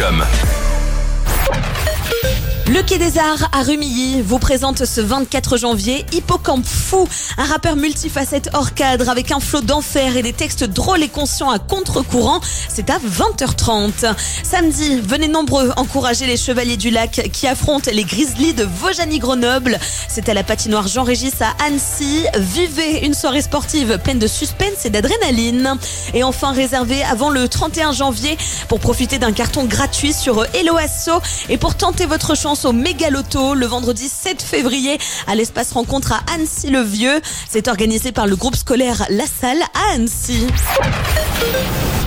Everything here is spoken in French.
radioscoop.com. Le Quai des Arts à Rumilly vous présente ce 24 janvier Hippocampe Fou, un rappeur multifacette hors cadre avec un flot d'enfer et des textes drôles et conscients à contre-courant. C'est à 20h30. Samedi, venez nombreux encourager les Chevaliers du Lac qui affrontent les Grizzlies de Vaujany-Grenoble. C'est à la patinoire Jean-Régis à Annecy. Vivez une soirée sportive pleine de suspense et d'adrénaline. Et enfin, réservé avant le 31 janvier pour profiter d'un carton gratuit sur Hello Asso et pour tenter votre chance au Méga Loto le vendredi 7 février à l'espace rencontre à Annecy-le-Vieux. C'est organisé par le groupe scolaire La Salle à Annecy.